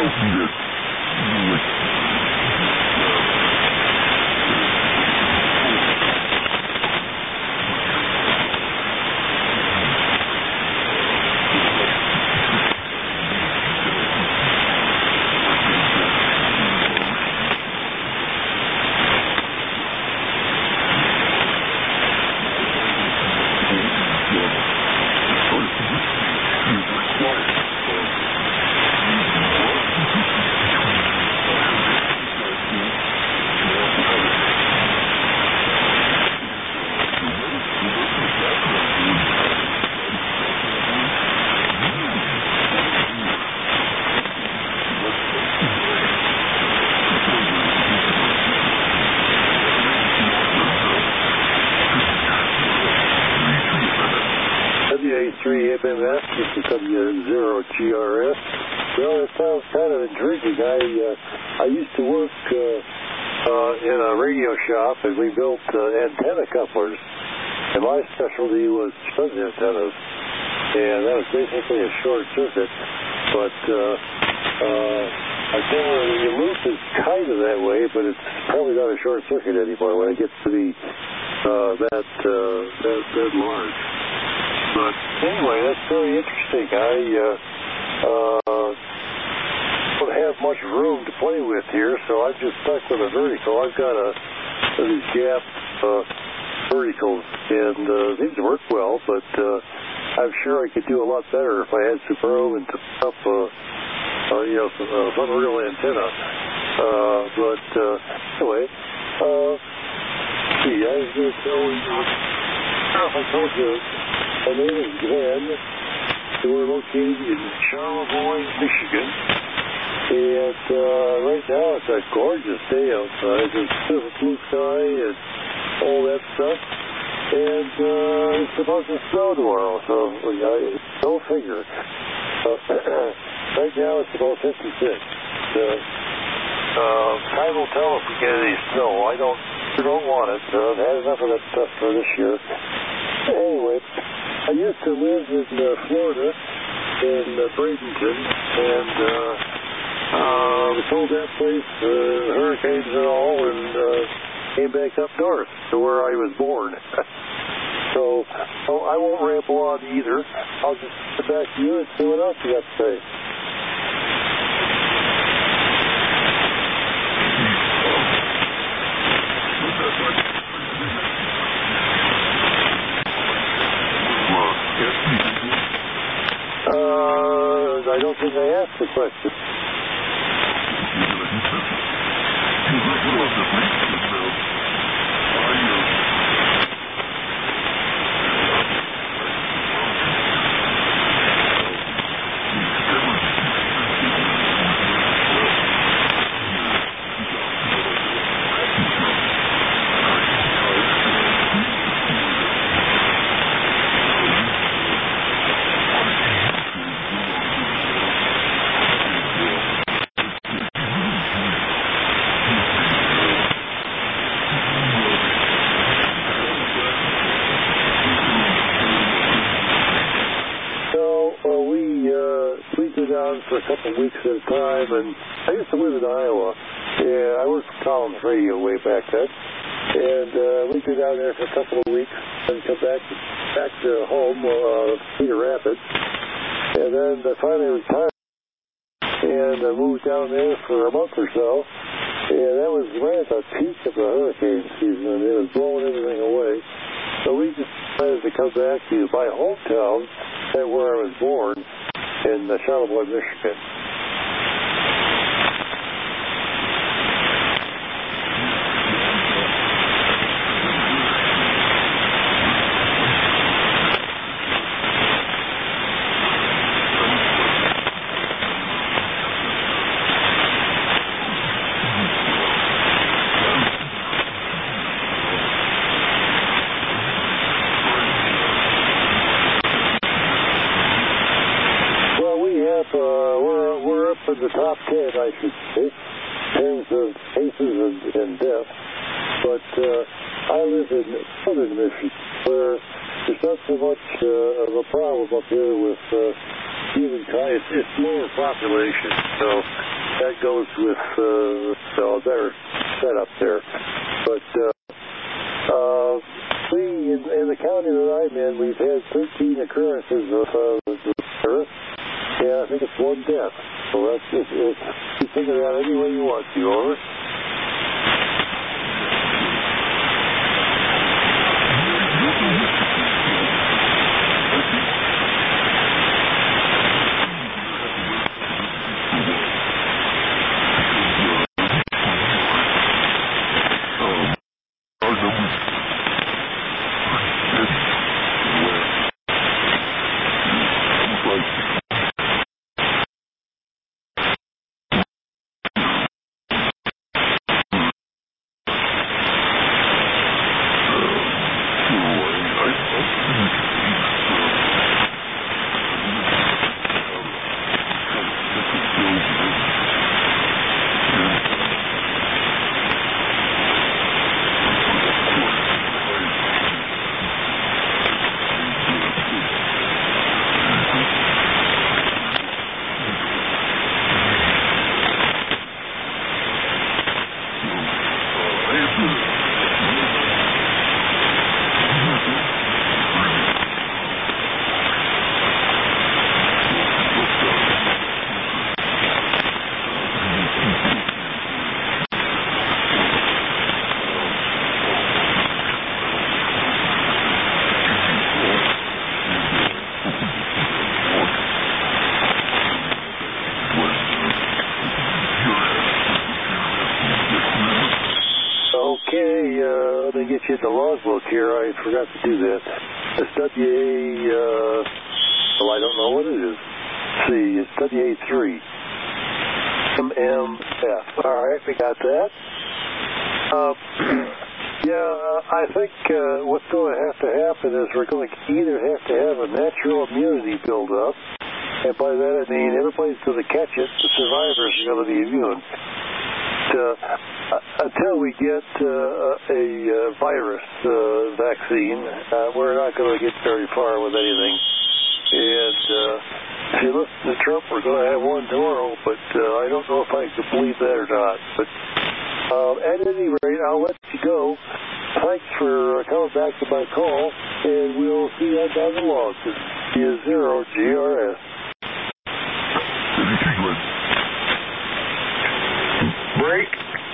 WA3MMS, this is W0GRS. Well, it sounds kind of intriguing. I used to work in a radio shop, and we built antenna couplers, and my specialty was shunt antennas, and that was basically a short circuit, but I think the loop is kind of that way, but it's probably not a short circuit anymore when it gets to be that large. But anyway, that's very interesting. I don't have much room to play with here, so I've just stuck with a vertical. I've got these gap verticals, and these work well, but I'm sure I could do a lot better if I had some room and some real antenna. But anyway, see, I was going to tell you, I don't know if I told you, my name is Glenn. We're located in Charlevoix, Michigan. And right now it's a gorgeous day outside. There's blue sky and all that stuff. And it's supposed to snow tomorrow, so go figure. Right now it's about 56. Time will tell if we get any snow. I don't want it. I've had enough of that stuff for this year. Anyway, I used to live in Florida, in Bradenton, and we sold that place, hurricanes and all, and came back up north to where I was born. So I won't ramble on either. I'll just get back to you and see what else you got to say. I don't think I asked the question. For a couple of weeks at a time, and I used to live in Iowa. I worked for Collins Radio way back then, and we'd go down there for a couple of weeks and come back to home, Cedar Rapids, and then I finally retired, and I moved down there for a month or so, and that was right at the peak of the hurricane season, and it was blowing everything away. So we just decided to come back to my hometown, where I was born, in Charlevoix, Michigan. We're up in the top 10, I should say, in terms of cases and deaths. But I live in southern Michigan, where there's not so much of a problem up here with humankind. It's lower population, so that goes with a better setup there. But in the county that I'm in, we've had 13 occurrences of the virus, and I think it's 1 death. So that's just, you think of that any way you want to, over. Let me get you the logbook here. I forgot to do that. It's WA, well, I don't know what it is. Let's see, it's WA3. MMF. All right, we got that. I think what's going to happen is we're going to either have to have a natural immunity build up, and by that I mean everybody's going to catch it, the survivors are going to be immune. Until we get a virus vaccine, we're not going to get very far with anything. And if you listen to Trump, we're going to have one tomorrow, but I don't know if I can believe that or not. But at any rate, I'll let you go. Thanks for coming back to my call, and we'll see you down the log. This is 0 GRS. Break.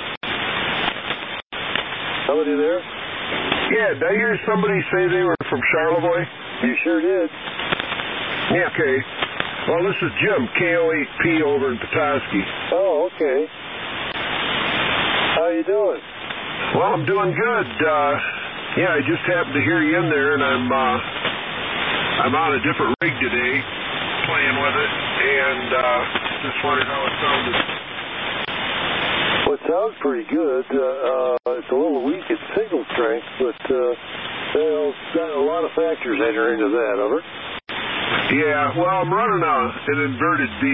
Somebody there? Yeah, did I hear somebody say they were from Charlevoix? You sure did. Okay. Well, this is Jim, KO8P over in Petoskey. Oh, okay. How you doing? Well, I'm doing good. I just happened to hear you in there, and I'm on a different rig today, playing with it, and just wondered how it sounded. Well, it sounds pretty good. It's a little weak at signal strength, but got a lot of factors enter into that, over. Yeah, well, I'm running an inverted B,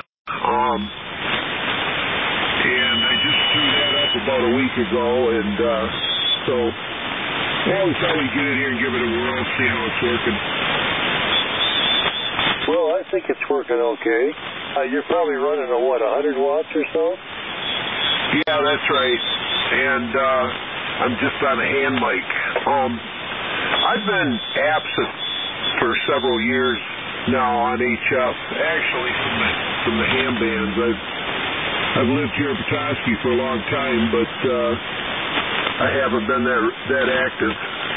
and I just threw that up about a week ago, and so we thought we'd get in here and give it a whirl, see how it's working. Well, I think it's working okay. You're probably running 100 watts or so? Yeah, that's right. And I'm just on a hand mic. I've been absent for several years now on HF, actually from the ham bands. I've lived here in Petoskey for a long time, but I haven't been that active.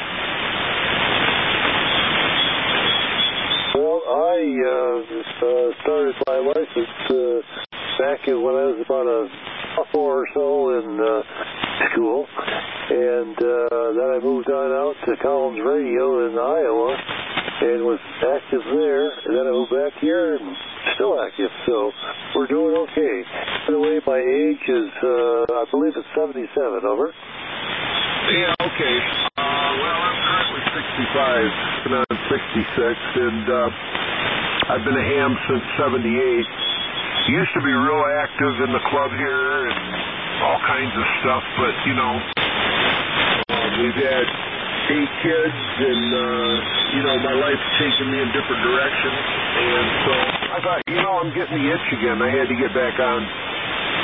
Well, I started my license back when I was about a sophomore or so in school, and then I moved on out to Collins Radio in Iowa and was active there, and then I moved back here and still active, so we're doing okay. By the way, my age is, I believe it's 77, over. Yeah, okay. Well, I'm currently 65, and I'm 66, and I've been a ham since 78. Used to be real active in the club here and all kinds of stuff, but, we've had 8 kids, and, my life's taken me in different directions, and so I thought, I'm getting the itch again. I had to get back on.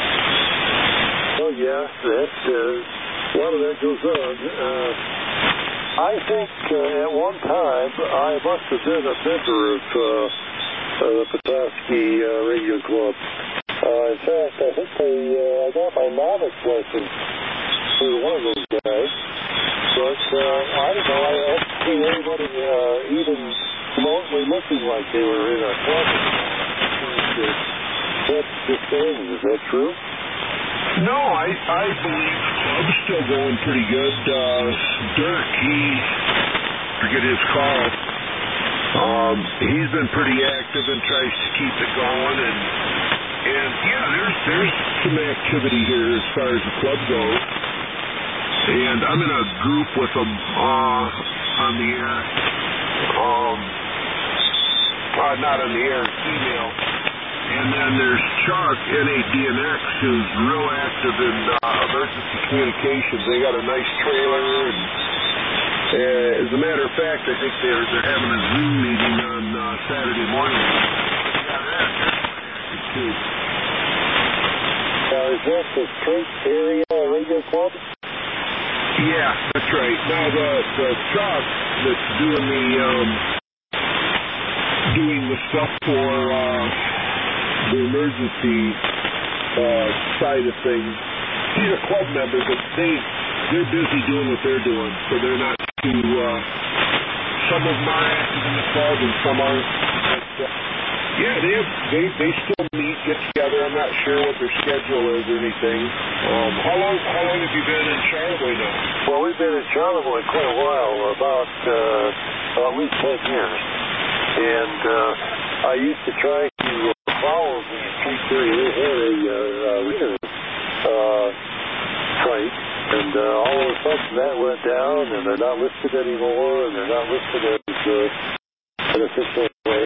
yeah, that's, a lot of that goes on. I think at one time I must have been a member of the Petoskey Radio Club. In fact, I think I got my novice license through one of those guys. But I don't know, I haven't seen anybody even remotely looking like they were in a club. That's disbanded, is that true? No, I believe the club's still going pretty good. Dirk, forget his call. He's been pretty active and tries to keep it going, and yeah, there's some activity here as far as the club goes. And I'm in a group with them on the air. Not on the air, email. And then there's Chuck, NADNX, who's real active in emergency communications. They got a nice trailer, and as a matter of fact, I think they're having a Zoom meeting on Saturday morning. Yeah, they're too. Is that the Straight Area Radio Club? Yeah, that's right. Now the Chuck that's doing the stuff for the emergency side of things, he's a club member, but they're busy doing what they're doing, so they're not too. Some of them are active in the club, and some aren't. But, yeah, they still meet, get together. I'm not sure what their schedule is or anything. How long have you been in Charlevoix now? Well, we've been in Charlevoix quite a while, about at least 10 years. And I used to try to follow the street area. They had a reader site, and all of a sudden that went down, and they're not listed anymore, and they're not listed as an official way.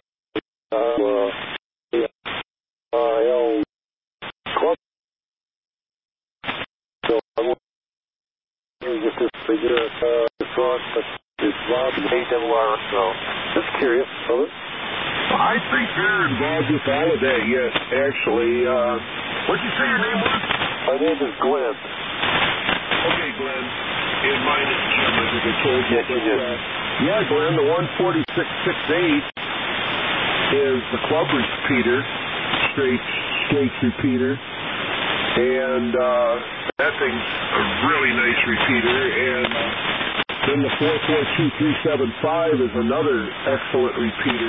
Club. So I want to get this figure the front, but it's Rob and AWR, so just curious, brother. I think they're involved with all of that, yes, actually. What'd you say your name was? My name is Glenn. Okay, Glenn. And mine is Jim, I think I told you. Yes, you did. Yeah, Glenn, the 14668 is the club repeater, straight repeater. And that thing's a really nice repeater. And then the 442375 is another excellent repeater.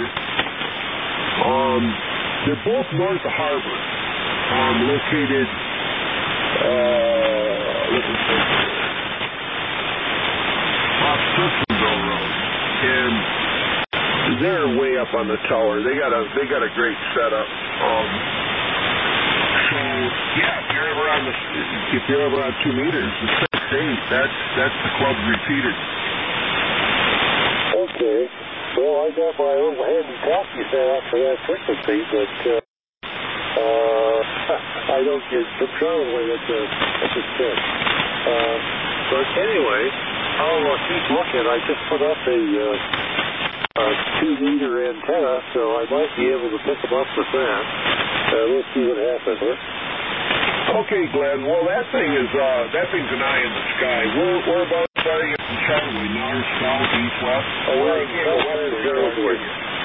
They're both north of Harbor, located off Cliftonville Road, and they're way up on the tower. They got a great setup. So yeah, if you're ever on 2 meters, the 6-8, that's the club repeater. Okay. Well, I got my little handy talkie set up for that frequency, but I don't get from Charlevoix. That's a stick. But anyway, I'll keep looking. I just put up a 2-meter antenna, so I might be able to pick them up with that. We'll see what happens. Huh? Okay, Glenn. Well, that thing's an eye in the sky. We're about starting at the Charlevoix, north, south, east, west. We're in Charlevoix.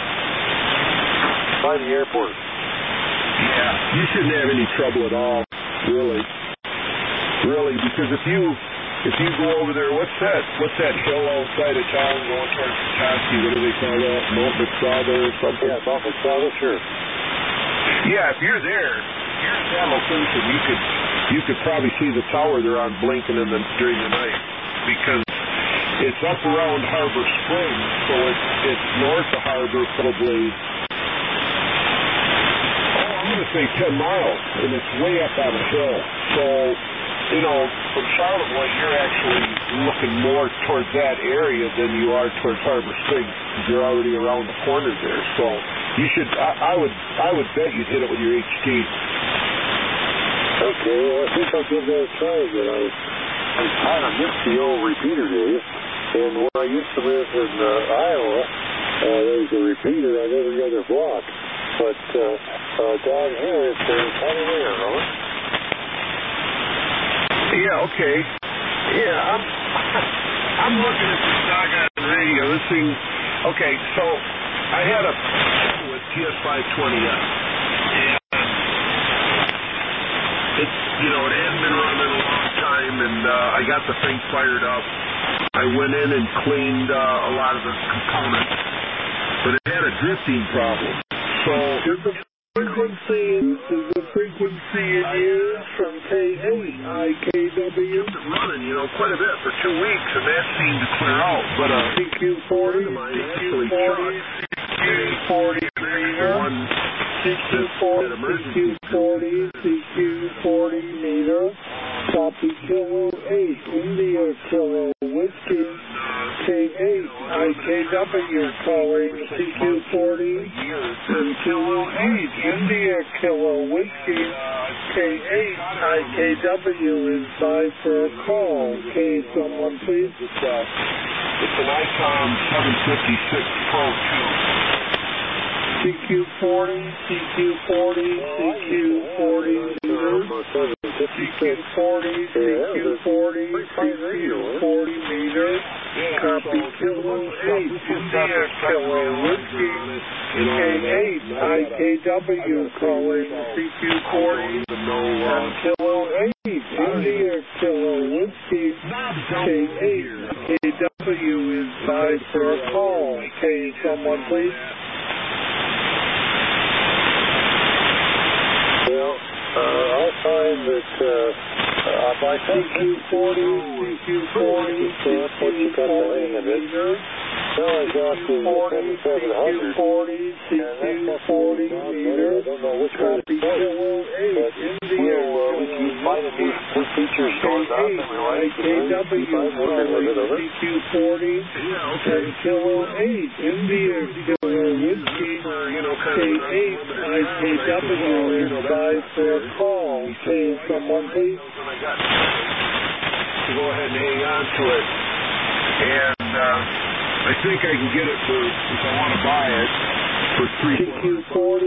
By the airport. Yeah, you shouldn't have any trouble at all, really, because if you go over there, what's that hill outside of town going towards Petoskey? What do they call that? Mount Mixada or something? Yeah, Mount Mixada, sure. Yeah, if you're there, you're at that location, you could probably see the tower they're on blinking during the night, because it's up around Harbor Springs, so it's north of Harbor, probably. I'm going to say 10 miles, and it's way up on a hill. So, from Charlevoix, you're actually looking more towards that area than you are towards Harbor Springs, because you're already around the corner there. So, you should. I would bet you'd hit it with your HT. Okay, well, I think I'll give that a try again. I kind of missed the old repeater days, and when I used to live in Iowa, there was a repeater on every other block. But down here, it's kind of rare, huh? Yeah, okay. Yeah, I'm looking at this doggone radio. This thing, okay, so I had a with TS520S. And it hadn't been running a long time, and I got the thing fired up. I went in and cleaned a lot of the components, but it had a drifting problem. So the frequency it is from K8 IKW. It's been running, quite a bit for 2 weeks, and that seemed to clear out. But CQ40, CQ40, CQ40 meter, CQ40, CQ40, CQ40 meter, copy Kilo 8, India Kilo Whiskey, K8 IKW calling CQ40, and Kilo 8, India Kilo Whiskey, K8 IKW is by for a call. Okay, someone please. It's an ICOM 756 Pro 2. CQ40, CQ40, CQ40 meter, CQ40, CQ40, CQ40 meter, copy Kilo 8, India Kilo Whiskey, K8 IKW calling CQ40, and Kilo 8, India Kilo Whiskey, K8 IKW is by for a call. Okay, someone please. Well, I'll find that by CQ40, meter, now I got the 7700, CQ40 meter, copy Kilo 8, India, we keep finding these features going up, IKW calling CQ40, and Kilo 8, India Kilo Whiskey, K8 IKW is by for a call. Okay, someone please. To go ahead and hang on to it, and I think I can get it for, if I want to buy it, for CQ40,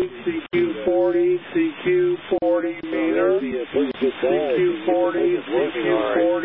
CQ40, CQ40 meter, CQ40, CQ40